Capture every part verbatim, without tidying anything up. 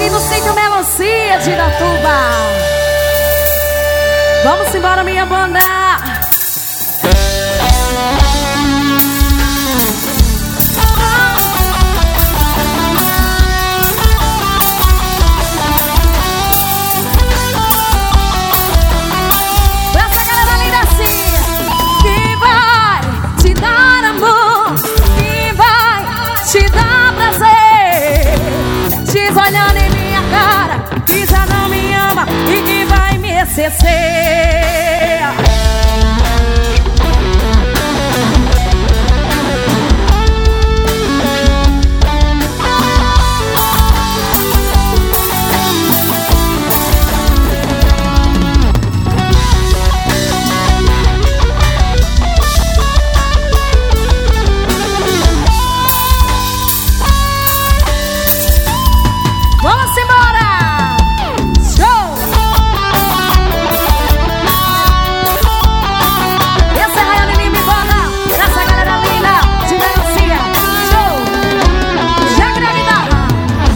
aqui no Sítio Melancia de Iratuba. Vamos embora, minha banda. Essa galera linda assim. Quem vai te dar amor? Quem vai te dar prazer? Diz olhando em minha cara que já não me ama e que vai me esquecer. Vamos embora! Show! Essa é a Rayane Lima Banda, essa galera linda de Melancia. Show! Já gravidada!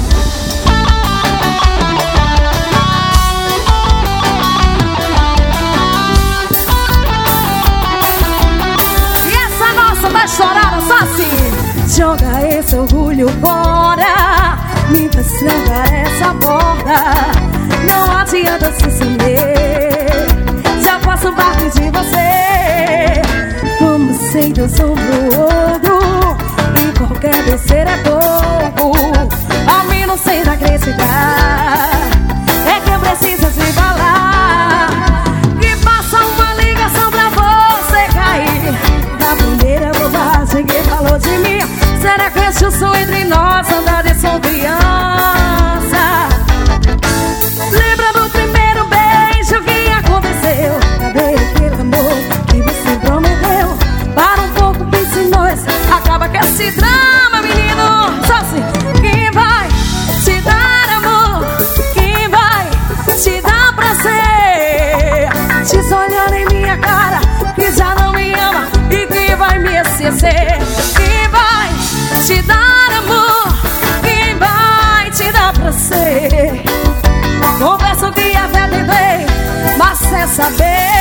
E essa nossa vai chorar só assim. Joga esse orgulho fora, me faz tragar essa borda. Não adianta se esconder, já faço parte de você. Vamos ser dois um pro outro, e qualquer besteira é pouco. Ao menos seja acreditar, é que eu preciso te falar. Que passa uma ligação pra você cair na primeira bobagem que falou de mim. Será que esse som entre nós anda de desconfiança? Lembra do primeiro beijo que aconteceu? Cadê aquele amor que você prometeu? Para um pouco, pense em nós, acaba com esse drama, menino. Só assim. Quem vai te dar amor? Quem vai te dar prazer? Diz olhando em minha cara que já não me ama e que vai me esquecer. Quem vai te dar amor? Quem vai te dar prazer? Confesso que até tentei, mas sem saber.